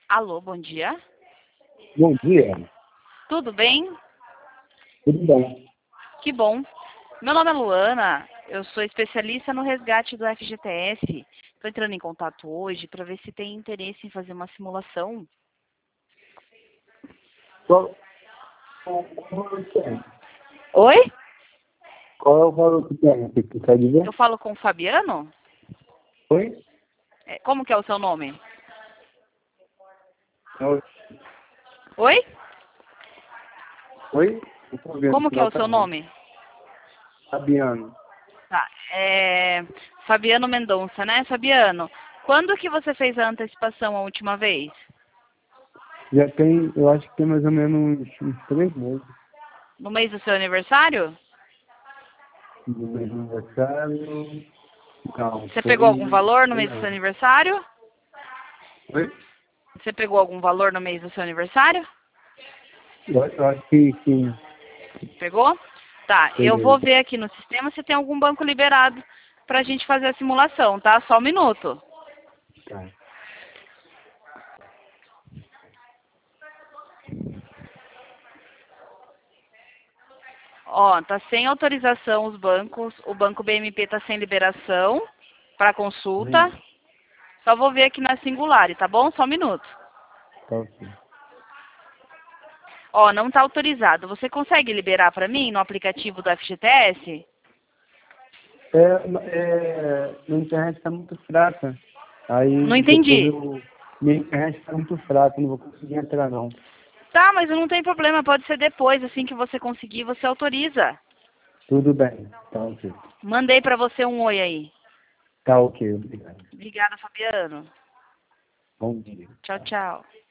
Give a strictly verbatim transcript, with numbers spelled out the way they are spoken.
Alô, bom dia. Bom dia, Tudo bem? tudo bem? Que bom. Meu nome é Luana, eu sou especialista no resgate do F G T S. Estou entrando em contato hoje para ver se tem interesse em fazer uma simulação. Qual, qual, qual o valor que tem? Oi? Qual é o valor que tem? Você quer dizer? Eu falo com o Fabiano? Oi? É, Como que é o seu nome? Oi? Oi? Oi? Eu tô vendo Como que que é não o tá seu bom. nome? Fabiano. Tá, é... Fabiano Mendonça, né? Fabiano, quando que você fez a antecipação a última vez? Já tem, eu acho que tem mais ou menos uns, uns três meses. No mês do seu aniversário? Do meu aniversário. Não, Você pegou algum foi. valor no Foi mês do seu não. aniversário? Oi? Você pegou algum valor no mês do seu aniversário? Eu, eu acho que sim. Pegou? Tá, eu Peguei. vou ver aqui no sistema se tem algum banco liberado pra gente fazer a simulação, tá? Só um minuto. Tá. Ó, tá sem autorização os bancos, o banco B M P tá sem liberação para consulta. Oi? Só vou ver aqui na Singular, tá bom? Só um minuto. Tá ok. Ó, não tá autorizado. Você consegue liberar pra mim no aplicativo do F G T S? É, é, minha internet está muito fraca. Não Aí depois entendi. eu. Minha internet está muito fraca, não vou conseguir entrar não. Tá, mas não tem problema, pode ser depois, assim que você conseguir, você autoriza. Tudo bem, tá ok. Mandei pra você um oi aí. Tá ok, obrigado. Obrigada, Fabiano. Bom dia. Tchau, tchau.